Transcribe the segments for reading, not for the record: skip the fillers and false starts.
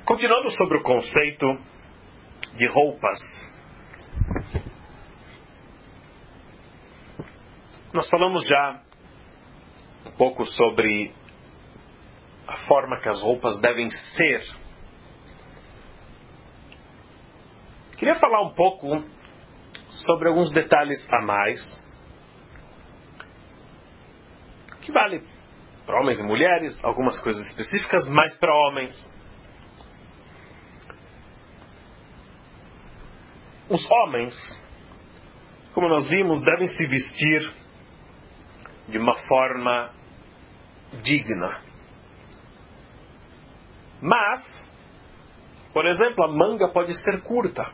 Continuando sobre o conceito de roupas. Nós falamos já um pouco sobre a forma que as roupas devem ser. Queria falar um pouco sobre alguns detalhes a mais, que vale para homens e mulheres, algumas coisas específicas, mais para homens. Os homens, como nós vimos, devem se vestir de uma forma digna. Mas, por exemplo, a manga pode ser curta.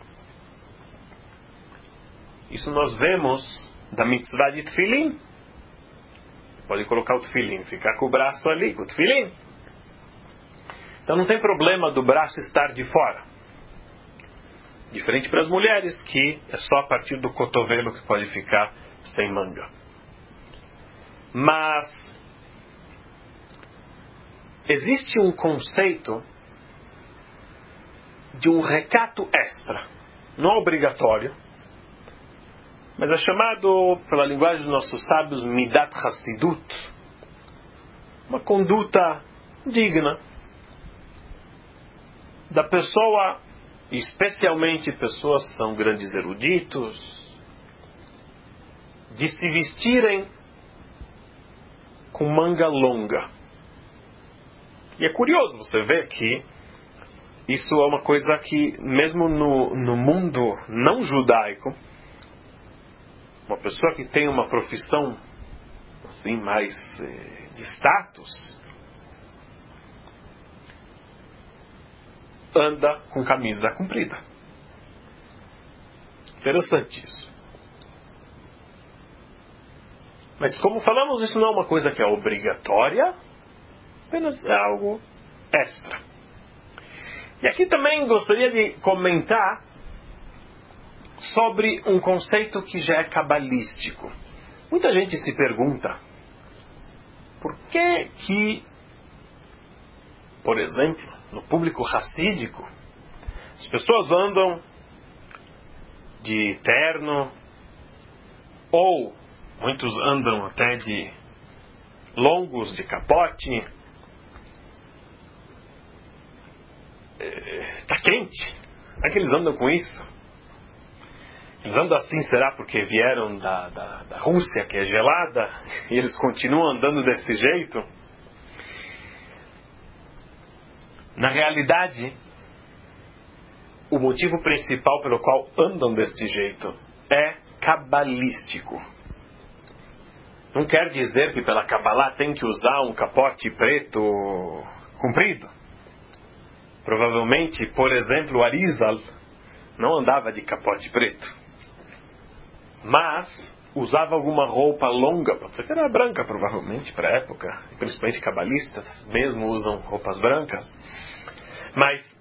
Isso nós vemos da mitzvah de tefilim. Pode colocar o tefilim, ficar com o braço ali, com o tefilim. Então não tem problema do braço estar de fora. Diferente para as mulheres, que é só a partir do cotovelo que pode ficar sem manga. Mas existe um conceito de um recato extra. Não é obrigatório, mas é chamado, pela linguagem dos nossos sábios, Midat Hassidut. Uma conduta digna da pessoa, especialmente pessoas que são grandes eruditos, de se vestirem com manga longa. E é curioso você ver que isso é uma coisa que, mesmo no mundo não judaico, uma pessoa que tem uma profissão assim, mais de status, anda com camisa comprida. Interessante isso. Mas como falamos, isso não é uma coisa que é obrigatória, apenas é algo extra. E aqui também gostaria de comentar sobre um conceito que já é cabalístico. Muita gente se pergunta por que, por exemplo, no público racídico, as pessoas andam de terno, ou muitos andam até de longos, de capote. Está quente. Como é que eles andam com isso? Eles andam assim, será porque vieram da Rússia, que é gelada, e eles continuam andando desse jeito? Na realidade, o motivo principal pelo qual andam deste jeito é cabalístico. Não quer dizer que pela Kabbalah tem que usar um capote preto comprido. Provavelmente, por exemplo, o Arizal não andava de capote preto. Mas usava alguma roupa longa, pode ser que era branca provavelmente para a época, principalmente cabalistas mesmo usam roupas brancas. Mas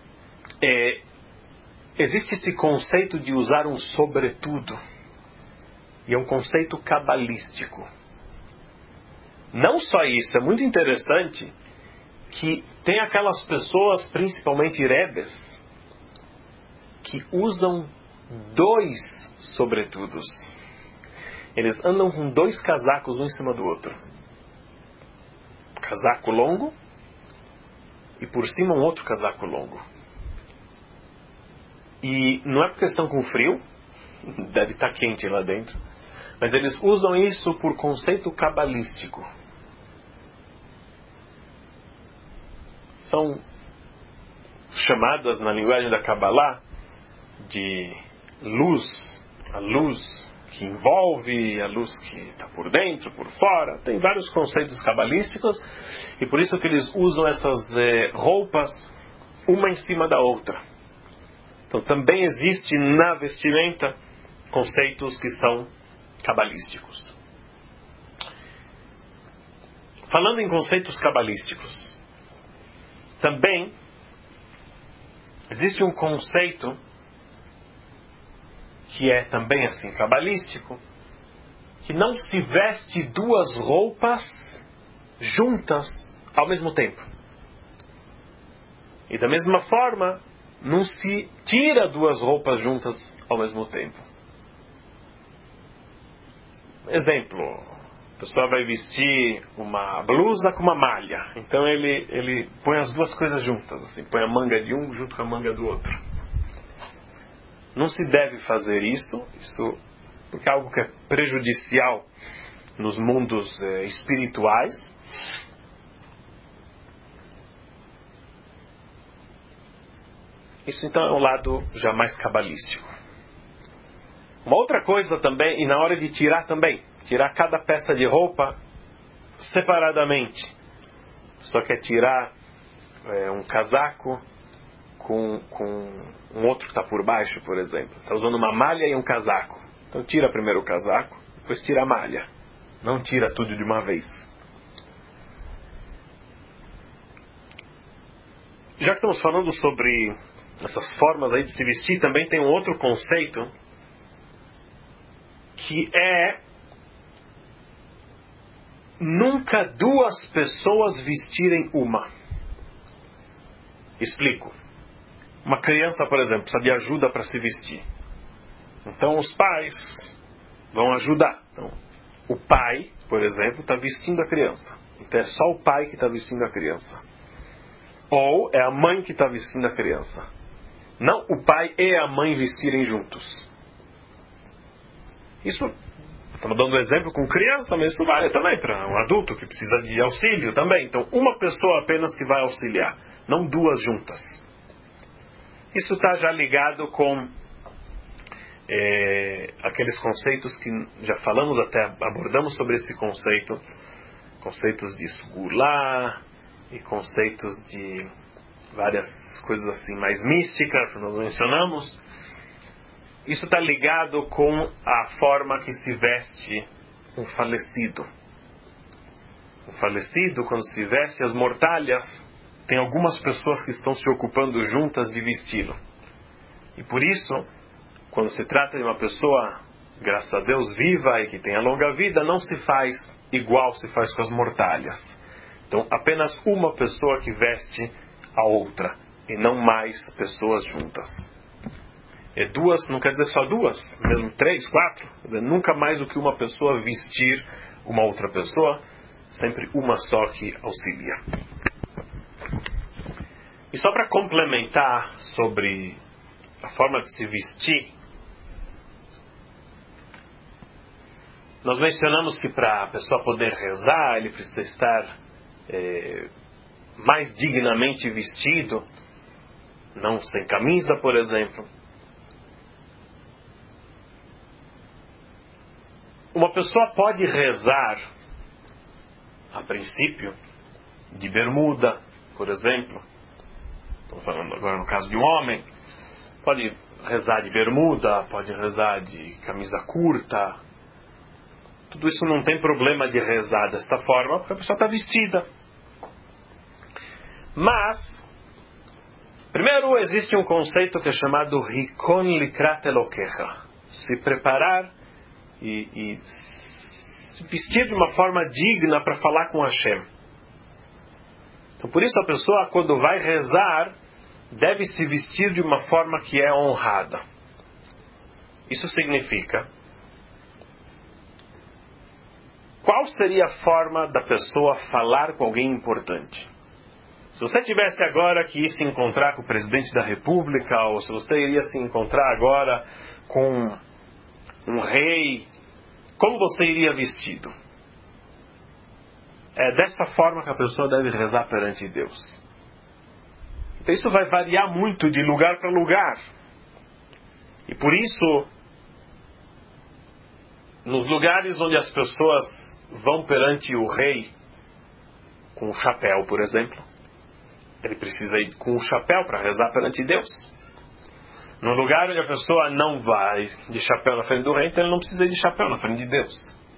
existe esse conceito de usar um sobretudo, e é um conceito cabalístico. Não só isso, é muito interessante que tem aquelas pessoas, principalmente rebes, que usam 2 sobretudos. Eles andam com 2 casacos um em cima do outro. Casaco longo e por cima um outro casaco longo. E não é porque estão com frio, deve estar quente lá dentro, mas eles usam isso por conceito cabalístico. São chamadas na linguagem da Kabbalah de luz, a luz que envolve, a luz que está por dentro, por fora. Tem vários conceitos cabalísticos e por isso que eles usam essas roupas uma em cima da outra. Então também existe na vestimenta conceitos que são cabalísticos. Falando em conceitos cabalísticos, também existe um conceito que é também assim cabalístico, que não se veste 2 roupas juntas ao mesmo tempo. E da mesma forma, não se tira duas roupas juntas ao mesmo tempo. Exemplo, a pessoa vai vestir uma blusa com uma malha. Então ele põe as duas coisas juntas, assim, põe a manga de um junto com a manga do outro. Não se deve fazer isso porque é algo que é prejudicial nos mundos espirituais. Isso então é um lado já mais cabalístico. Uma outra coisa também, e na hora de tirar também, tirar cada peça de roupa separadamente. Só quer tirar um casaco com um outro que está por baixo, por exemplo. Está usando uma malha e um casaco. Então tira primeiro o casaco, depois tira a malha. Não tira tudo de uma vez. Já que estamos falando sobre essas formas aí de se vestir, também tem um outro conceito que é nunca duas pessoas vestirem uma. Explico. Uma criança, por exemplo, precisa de ajuda para se vestir. Então os pais vão ajudar. Então, o pai, por exemplo, está vestindo a criança. Então é só o pai que está vestindo a criança. Ou é a mãe que está vestindo a criança. Não o pai e a mãe vestirem juntos. Isso, estamos dando exemplo com criança, mas isso vale também para um adulto que precisa de auxílio também. Então, uma pessoa apenas que vai auxiliar, não duas juntas. Isso está já ligado com aqueles conceitos que já falamos, até abordamos sobre esse conceito. Conceitos de Sgulá e conceitos de várias coisas assim mais místicas que nós mencionamos. Isso está ligado com a forma que se veste um falecido. Um falecido, quando se veste as mortalhas, tem algumas pessoas que estão se ocupando juntas de vesti-lo. E por isso, quando se trata de uma pessoa, graças a Deus, viva e que tenha longa vida, não se faz igual se faz com as mortalhas. Então, apenas uma pessoa que veste a outra, e não mais pessoas juntas. Duas, não quer dizer só duas, mesmo 3, 4, nunca mais do que uma pessoa vestir uma outra pessoa, sempre uma só que auxilia. E só para complementar sobre a forma de se vestir, nós mencionamos que para a pessoa poder rezar, ele precisa estar mais dignamente vestido, não sem camisa, por exemplo. Uma pessoa pode rezar, a princípio, de bermuda, por exemplo. Estou falando agora no caso de um homem. Pode rezar de bermuda, pode rezar de camisa curta. Tudo isso não tem problema de rezar desta forma, porque a pessoa está vestida. Mas, primeiro existe um conceito que é chamado Hikon Likrat Elokecha. Se preparar e se vestir de uma forma digna para falar com Hashem. Então, por isso a pessoa, quando vai rezar, deve se vestir de uma forma que é honrada. Isso significa, qual seria a forma da pessoa falar com alguém importante? Se você tivesse agora que ir se encontrar com o presidente da República, ou se você iria se encontrar agora com um rei, como você iria vestido? É dessa forma que a pessoa deve rezar perante Deus. Então isso vai variar muito de lugar para lugar. E por isso, nos lugares onde as pessoas vão perante o rei com o chapéu, por exemplo, ele precisa ir com o chapéu para rezar perante Deus. No lugar onde a pessoa não vai de chapéu na frente do rei, então ele não precisa ir de chapéu na frente de Deus.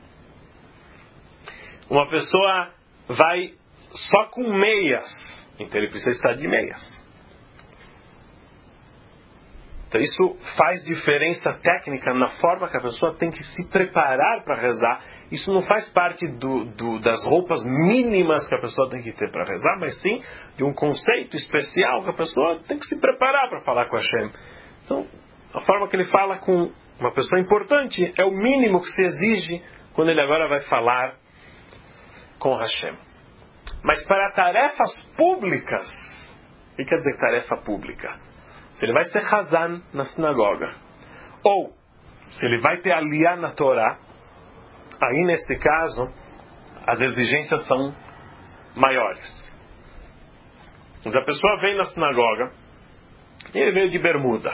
Uma pessoa vai só com meias, então ele precisa estar de meias. Então isso faz diferença técnica na forma que a pessoa tem que se preparar para rezar. Isso não faz parte das roupas mínimas que a pessoa tem que ter para rezar, mas sim de um conceito especial que a pessoa tem que se preparar para falar com Hashem. Então, a forma que ele fala com uma pessoa importante é o mínimo que se exige quando ele agora vai falar com Hashem. Mas para tarefas públicas, o que quer dizer tarefa pública? Se ele vai ser Hazan na sinagoga, ou se ele vai ter Aliyah na Torá, aí nesse caso, as exigências são maiores. Mas a pessoa vem na sinagoga, e ele veio de bermuda.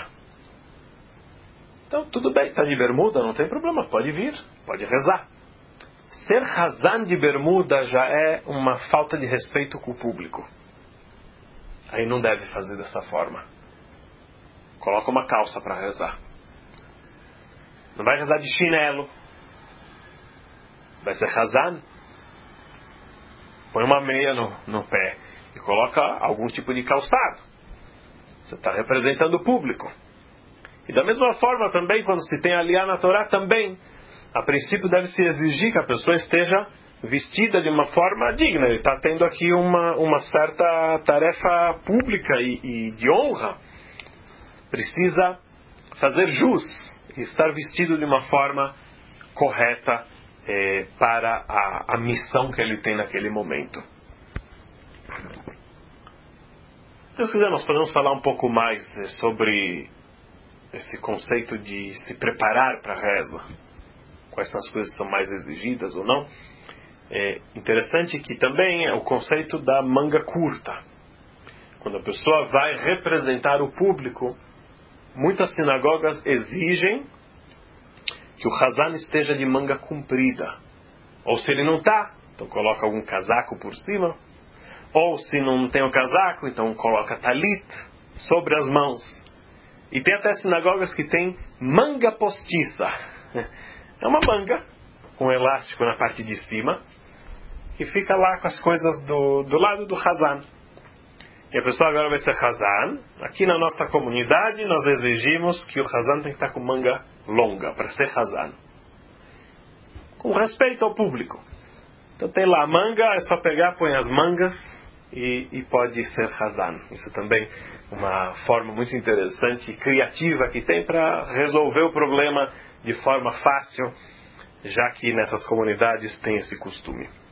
Então tudo bem, está de bermuda, não tem problema, pode vir, pode rezar. Ser Hazan de bermuda já é uma falta de respeito com o público. Aí não deve fazer dessa forma. Coloca uma calça para rezar. Não vai rezar de chinelo. Vai ser Hazan. Põe uma meia no pé e coloca algum tipo de calçado. Você está representando o público. E da mesma forma também, quando se tem Aliyah na Torá, também, a princípio deve-se exigir que a pessoa esteja vestida de uma forma digna. Ele está tendo aqui uma certa tarefa pública e de honra. Precisa fazer jus e estar vestido de uma forma correta para a missão que ele tem naquele momento. Se Deus quiser, nós podemos falar um pouco mais sobre esse conceito de se preparar para a reza. Quais são as coisas que são mais exigidas ou não. É interessante que também é o conceito da manga curta. Quando a pessoa vai representar o público, muitas sinagogas exigem que o Hazan esteja de manga comprida. Ou se ele não está, então coloca algum casaco por cima. Ou se não tem o casaco, então coloca talit sobre as mãos. E tem até sinagogas que tem manga postiça. É uma manga com elástico na parte de cima que fica lá com as coisas do lado do Hazan. E a pessoa agora vai ser Hazan. Aqui na nossa comunidade nós exigimos que o Hazan tem que estar com manga longa para ser Hazan. Com respeito ao público. Então tem lá a manga, é só pegar, põe as mangas e pode ser Hazan. Isso também é uma forma muito interessante e criativa que tem para resolver o problema de forma fácil, já que nessas comunidades tem esse costume.